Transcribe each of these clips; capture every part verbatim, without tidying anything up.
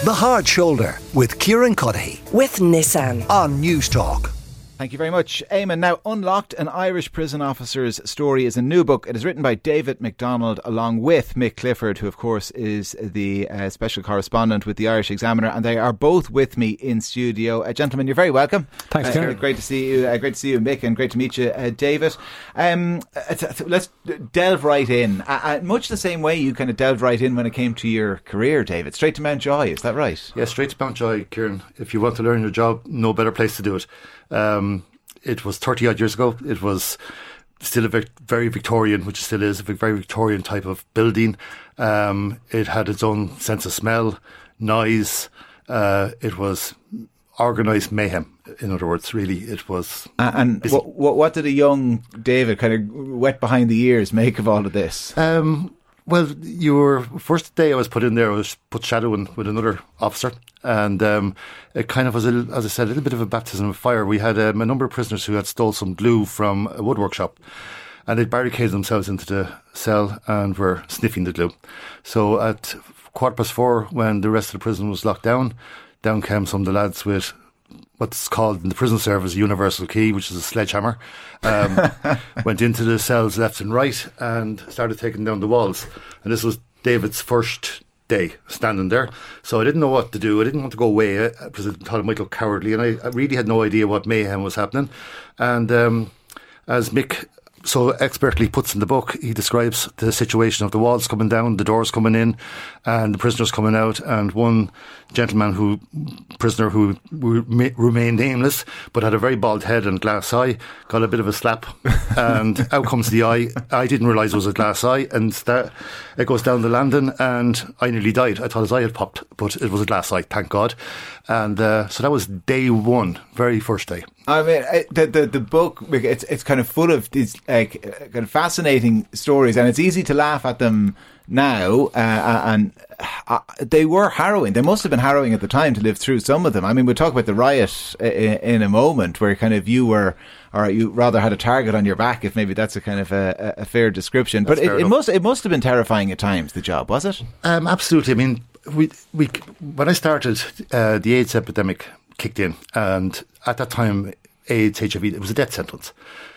The Hard Shoulder with Kieran Cuddihy with Nissan on News Talk. Thank you very much, Eamon. Now, Unlocked, an Irish prison officer's story, is a new book. It is written by David MacDonald along with Mick Clifford, who of course is the uh, special correspondent with the Irish Examiner, and they are both with me in studio. Uh, gentlemen, you're very welcome. Thanks, uh, Kieran. Great to see you. Uh, great to see you, Mick, and great to meet you, uh, David. Um, uh, let's delve right in. Uh, uh, much the same way you kind of delved right in when it came to your career, David. Straight to Mountjoy, is that right? Yeah, straight to Mountjoy, Kieran. If you want to learn your job, no better place to do it. Um, it was thirty odd years ago. It was still a vic- very Victorian, which it still is, a very Victorian type of building. Um, it had its own sense of smell, noise. Uh, it was organised mayhem. In other words, really, it was. Uh, and what, what, what did a young David, kind of wet behind the ears, make of all of this? Um, well, your first day I was put in there, I was put shadowing with another officer, and um, it kind of was, a, as I said, a little bit of a baptism of fire. We had um, a number of prisoners who had stole some glue from a woodwork shop, and they barricaded themselves into the cell and were sniffing the glue. So at quarter past four, when the rest of the prison was locked down, down came some of the lads with what's called in the prison service a universal key, which is a sledgehammer. Um, went into the cells left and right and started taking down the walls. And this was David's first day standing there. So I didn't know what to do. I didn't want to go away because I thought it might look cowardly. And I, I really had no idea what mayhem was happening. And um, as Mick so expertly puts in the book, he describes the situation of the walls coming down, the doors coming in, and the prisoners coming out. And one gentleman who, prisoner who re- remained nameless, but had a very bald head and glass eye, got a bit of a slap, and out comes the eye. I didn't realise it was a glass eye, and that, it goes down the landing, and I nearly died. I thought his eye had popped, but it was a glass eye, thank God. And uh, so that was day one, very first day. I mean, the the, the book, it's it's kind of full of these like kind of fascinating stories, and it's easy to laugh at them now, uh, and uh, they were harrowing. They must have been harrowing at the time to live through some of them. I mean, we'll talk about the riot in, in a moment, where kind of you were, or you rather had a target on your back, if maybe that's a kind of a, a fair description. That's but it, it must it must have been terrifying at times, the job, was it? Um, absolutely. I mean, we we when I started, uh, the AIDS epidemic kicked in, and at that time, AIDS, H I V, it was a death sentence.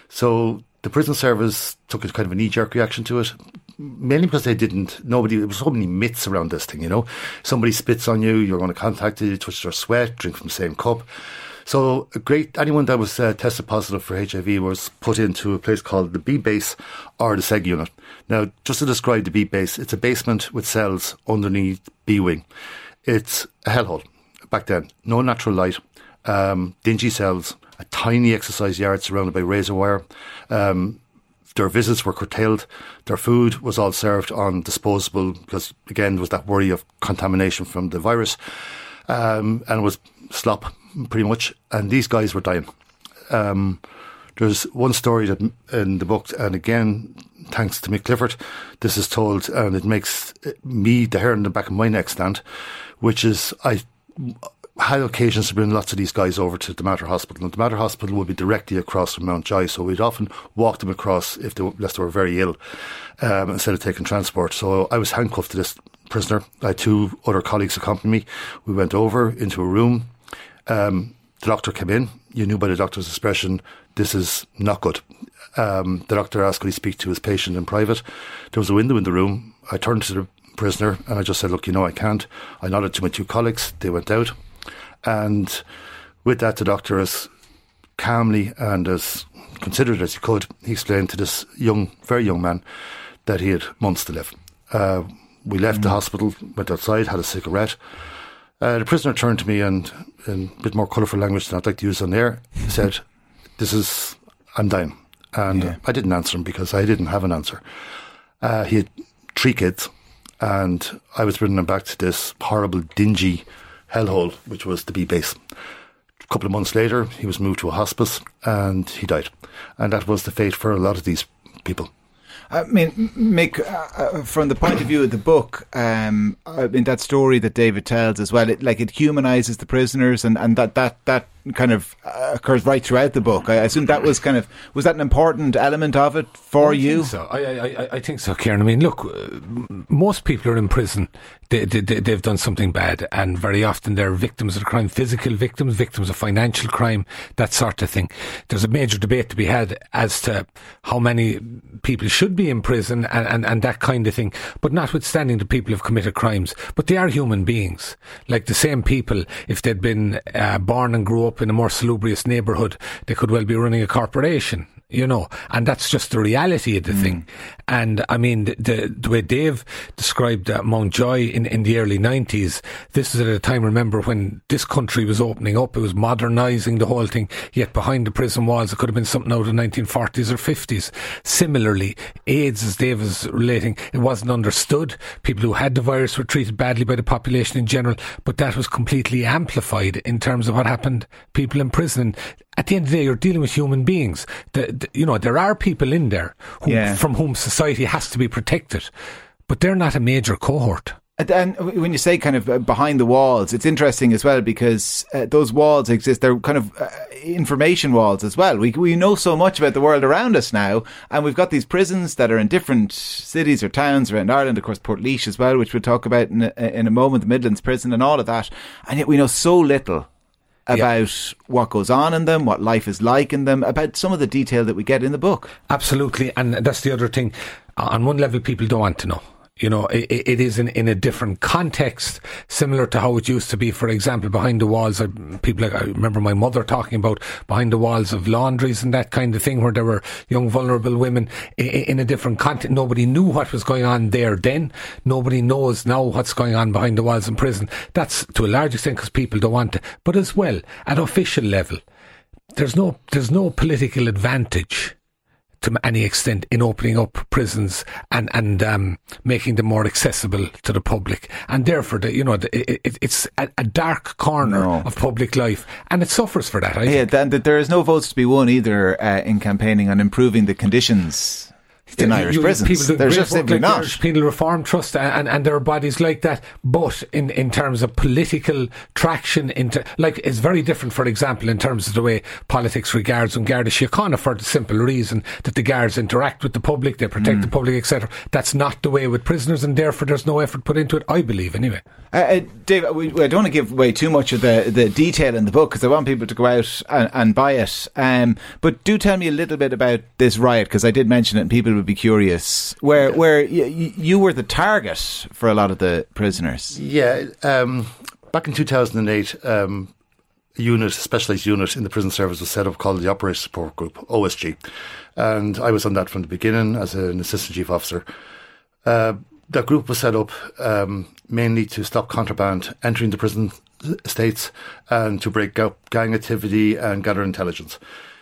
So the prison service took a kind of a knee-jerk reaction to it, mainly because they didn't, nobody, there was so many myths around this thing, you know. Somebody spits on you, you're going to contact you, touch their sweat, drink from the same cup. So a great, anyone that was uh, tested positive for H I V was put into a place called the B base or the seg unit. Now, just to describe the B base, it's a basement with cells underneath B wing. It's a hellhole back then. No natural light, um, dingy cells, a tiny exercise yard surrounded by razor wire. Um, their visits were curtailed. Their food was all served on disposable because, again, there was that worry of contamination from the virus. Um, and it was slop, pretty much. And these guys were dying. Um, there's one story that in the book, and again, thanks to Mick Clifford, this is told, and it makes me the hair on the back of my neck stand, which is I had occasions to bring lots of these guys over to the Mater Hospital, and the Mater Hospital would be directly across from Mountjoy, so we'd often walk them across if they, unless they were very ill, um, instead of taking transport. So I was handcuffed to this prisoner. I had two other colleagues accompany me. We went over into a room. Um, the doctor came in. You knew by the doctor's expression, this is not good. Um, the doctor asked could he speak to his patient in private. There was a window in the room. I turned to the prisoner and I just said, look, you know, I can't. I nodded to my two colleagues. They went out. And with that, the doctor, as calmly and as considerate as he could, he explained to this young, very young man that he had months to live. Uh, we left mm. the hospital, went outside, had a cigarette. Uh, the prisoner turned to me and, in a bit more colourful language than I'd like to use on air, he said, this is, I'm dying. And yeah. I didn't answer him because I didn't have an answer. Uh, he had three kids, and I was bringing him back to this horrible, dingy hellhole, which was the B base. A couple of months later, he was moved to a hospice and he died. And that was the fate for a lot of these people. I mean, Mick, uh, from the point of view of the book, um, I mean, that story that David tells as well, it, like it humanises the prisoners, and, and that, that, that kind of uh, occurs right throughout the book. I assume that was kind of was that an important element of it for I you? Think so. I, I, I think so, Kieran. I mean, look, uh, most people are in prison. They, they, they've done something bad, and very often they're victims of crime, physical victims, victims of financial crime, that sort of thing. There's a major debate to be had as to how many people should be in prison and, and, and that kind of thing. But notwithstanding the people have committed crimes, but they are human beings. Like the same people, if they'd been uh, born and grew up in a more salubrious neighbourhood, they could well be running a corporation. You know, and that's just the reality of the mm. thing. And I mean, the, the, the way Dave described uh, Mountjoy in, in the early nineties, this is at a time, remember, when this country was opening up, it was modernising the whole thing, yet behind the prison walls, it could have been something out of the nineteen forties or fifties. Similarly, AIDS, as Dave was relating, it wasn't understood. People who had the virus were treated badly by the population in general, but that was completely amplified in terms of what happened, people in prison. At the end of the day, you're dealing with human beings. The, the, you know, there are people in there who, yeah. from whom society has to be protected, but they're not a major cohort. And when you say kind of behind the walls, it's interesting as well because uh, those walls exist. They're kind of uh, information walls as well. We we know so much about the world around us now, and we've got these prisons that are in different cities or towns around Ireland. Of course, Portlaoise as well, which we'll talk about in a, in a moment. The Midlands prison and all of that, and yet we know so little about yeah. what goes on in them, what life is like in them, about some of the detail that we get in the book. Absolutely, and that's the other thing. On one level, people don't want to know. You know, it, it is in, in a different context, similar to how it used to be, for example, behind the walls of people like, I remember my mother talking about behind the walls of laundries and that kind of thing, where there were young, vulnerable women in, in a different context. Nobody knew what was going on there then. Nobody knows now what's going on behind the walls in prison. That's to a large extent because people don't want to. But as well, at official level, there's no, there's no political advantage to any extent in opening up prisons and and um, making them more accessible to the public, and therefore the, you know the, it, it's a, a dark corner no. of public life, and it suffers for that. I yeah, think. and that there is no votes to be won either uh, in campaigning on improving the conditions in Irish you, prisons. There's just simply like not. The Irish Penal Reform Trust and, and, and there are bodies like that, but in, in terms of political traction, into like it's very different, for example, in terms of the way politics regards and Garda Síochána, for the simple reason that the guards interact with the public, they protect mm. the public, et cetera. That's not the way with prisoners, and therefore there's no effort put into it, I believe, anyway. Uh, uh, Dave, we, I don't want to give away too much of the, the detail in the book because I want people to go out and, and buy it. Um, but do tell me a little bit about this riot, because I did mention it and people would be curious. Where, yeah. where y- you were the target for a lot of the prisoners. Yeah, um, back in two thousand eight, um, a unit, a specialised unit in the prison service was set up called the Operations Support Group, O S G. And I was on that from the beginning as an assistant chief officer. Uh, that group was set up um, mainly to stop contraband entering the prison estates and to break up gang activity and gather intelligence.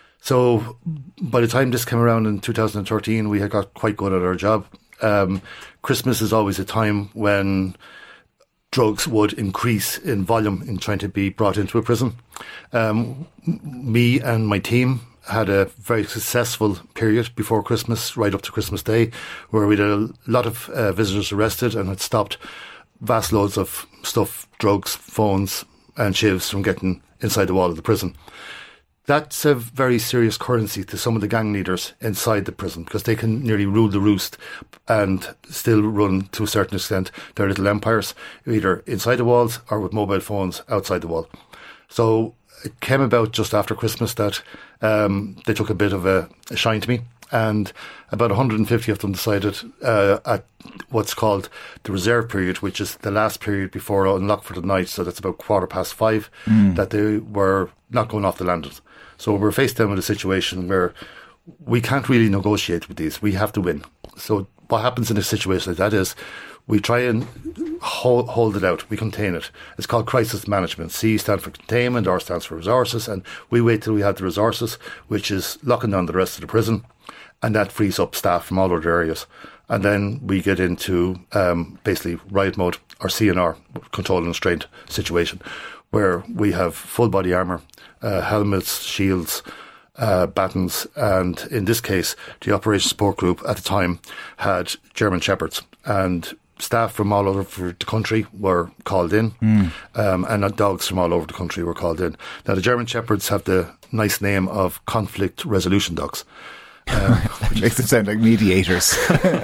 So by the time this came around in two thousand thirteen, we had got quite good at our job. Um, Christmas is always a time when drugs would increase in volume in trying to be brought into a prison. Um, me and my team had a very successful period before Christmas, right up to Christmas Day, where we had a lot of uh, visitors arrested and had stopped vast loads of stuff, drugs, phones and shivs from getting inside the wall of the prison. That's a very serious currency to some of the gang leaders inside the prison, because they can nearly rule the roost and still run, to a certain extent, their little empires, either inside the walls or with mobile phones outside the wall. So it came about just after Christmas that um, they took a bit of a, a shine to me, and about one hundred fifty of them decided uh, at what's called the reserve period, which is the last period before unlock for the night, so that's about quarter past five, mm. that they were not going off the landings. So we're faced then with a situation where we can't really negotiate with these. We have to win. So what happens in a situation like that is we try and hold, hold it out. We contain it. It's called crisis management. C stands for containment, R stands for resources, and we wait till we have the resources, which is locking down the rest of the prison, and that frees up staff from all other areas. And then we get into um, basically riot mode, or C N R, control and restraint situation, where we have full body armour, uh, helmets, shields, uh, batons, and in this case, the Operations Support Group at the time had German Shepherds, and staff from all over the country were called in, mm. um, and dogs from all over the country were called in. Now, the German Shepherds have the nice name of conflict resolution dogs. Um, makes them sound like mediators.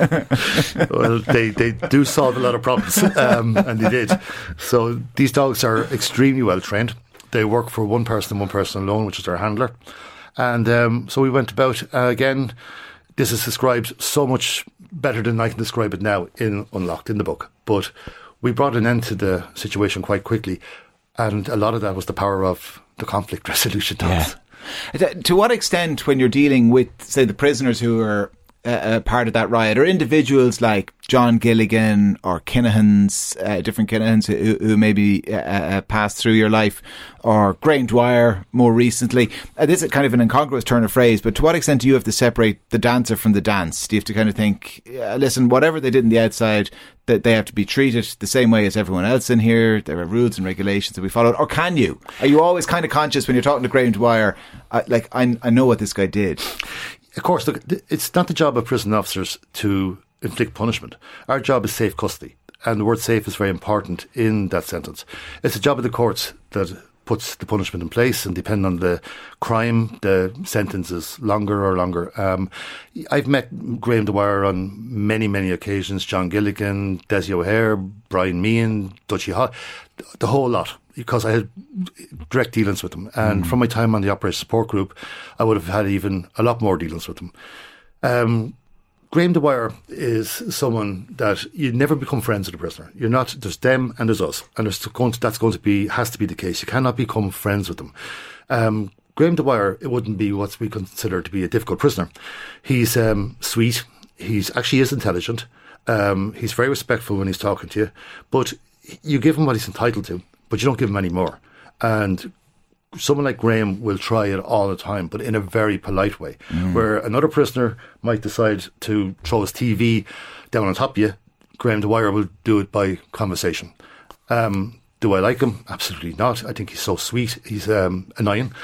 Well, they, they do solve a lot of problems, um, and they did. So these dogs are extremely well trained. They work for one person and one person alone, which is their handler. And um, so we went about, uh, again, this is described so much better than I can describe it now in Unlocked, in the book. But we brought an end to the situation quite quickly. And a lot of that was the power of the conflict resolution dogs. Yeah. To what extent, when you're dealing with, say, the prisoners who are uh, part of that riot, or individuals like John Gilligan or Kinahans, uh, different Kinahans who, who maybe uh, uh, passed through your life, or Graham Dwyer more recently, uh, this is kind of an incongruous turn of phrase, but to what extent do you have to separate the dancer from the dance? Do you have to kind of think, uh, listen, whatever they did on the outside, that they have to be treated the same way as everyone else in here, there are rules and regulations that we followed, or can you? Are you always kind of conscious when you're talking to Graham Dwyer, uh, like, I, I know what this guy did? Of course, look, it's not the job of prison officers to inflict punishment. Our job is safe custody, and the word safe is very important in that sentence. It's the job of the courts that puts the punishment in place, and depending on the crime, the sentence is longer or longer. Um, I've met Graham Dwyer on many, many occasions, John Gilligan, Desi O'Hare, Brian Meehan, Dutchy Hall, the whole lot, because I had direct dealings with them. And mm. from my time on the Operation Support Group, I would have had even a lot more dealings with them. Um, Graham Dwyer is someone that you never become friends with a prisoner. You're not, there's them and there's us. And there's going to, that's going to be, has to be the case. You cannot become friends with them. Um, Graham Dwyer, it wouldn't be what we consider to be a difficult prisoner. He's um, sweet. He's actually is intelligent. Um, he's very respectful when he's talking to you. But you give him what he's entitled to, but you don't give him any more. And someone like Graham will try it all the time, but in a very polite way. Mm. Where another prisoner might decide to throw his T V down on top of you, Graham Dwyer will do it by conversation. Um, do I like him? Absolutely not. I think he's so sweet. He's um, annoying.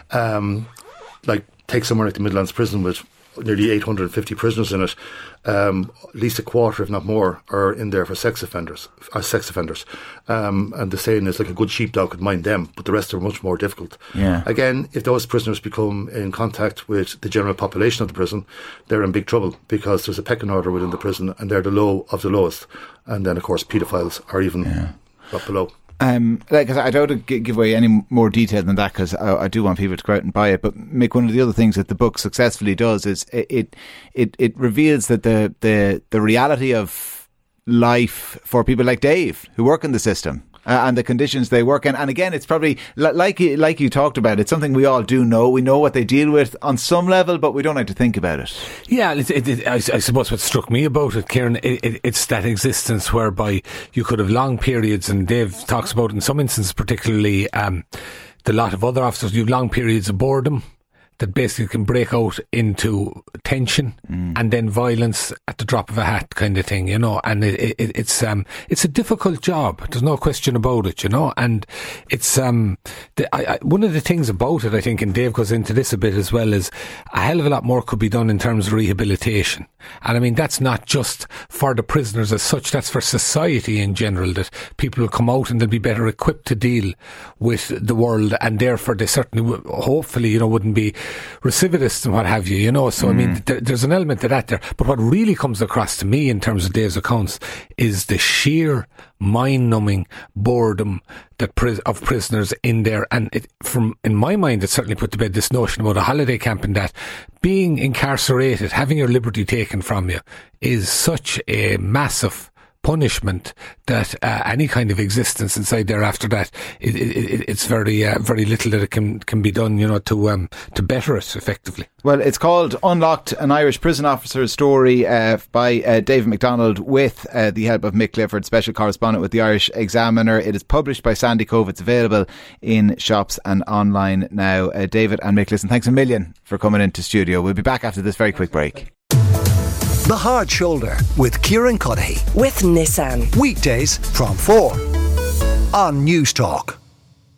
Um, like, take somewhere like the Midlands prison with nearly eight hundred fifty prisoners in it. Um, at least a quarter, if not more, are in there for sex offenders. Uh, sex offenders, um, and the saying is like a good sheepdog could mind them, but the rest are much more difficult. Yeah. Again, if those prisoners become in contact with the general population of the prison, they're in big trouble, because there's a pecking order within the prison, and they're the low of the lowest. And then, of course, paedophiles are even yeah. up below. Um, like I don't want to give away any more detail than that, because I, I do want people to go out and buy it. But Mick, one of the other things that the book successfully does is it it it, it reveals that the, the the reality of life for people like Dave who work in the system. Uh, and the conditions they work in. And again, it's probably, like you, like you talked about, it's something we all do know. We know what they deal with on some level, but we don't like to think about it. Yeah, it, it, it, I, I suppose what struck me about it, Kieran, it, it, it's that existence whereby you could have long periods, and Dave talks about in some instances, particularly um, the lot of other officers, you have long periods of boredom that basically can break out into tension mm. and then violence at the drop of a hat, kind of thing, you know. And it, it, it's um, it's a difficult job. There's no question about it, you know. And it's um, the, I, I, one of the things about it, I think, and Dave goes into this a bit as well, is a hell of a lot more could be done in terms of rehabilitation. And I mean, that's not just for the prisoners as such, that's for society in general, that people will come out and they'll be better equipped to deal with the world, and therefore they certainly, hopefully, you know, wouldn't be recidivists and what have you, you know. So, mm. I mean, th- there's an element of that there. But what really comes across to me in terms of Dave's accounts is the sheer mind-numbing boredom that pris- of prisoners in there. And it, from in my mind, it certainly put to bed this notion about a holiday camp, and that being incarcerated, having your liberty taken from you, is such a massive punishment that uh, any kind of existence inside there after that, it, it, it's very uh, very little that it can can be done, you know, to um, to better it effectively. Well, it's called Unlocked, an Irish prison officer's story uh, by uh, David MacDonald, with uh, the help of Mick Clifford, special correspondent with the Irish Examiner. It is published by Sandy Cove. It's available in shops and online now. Uh, David and Mick, listen, thanks a million for coming into studio. We'll be back after this very quick break. The Hard Shoulder with Kieran Cuddihy. With Nissan. Weekdays from four on News Talk.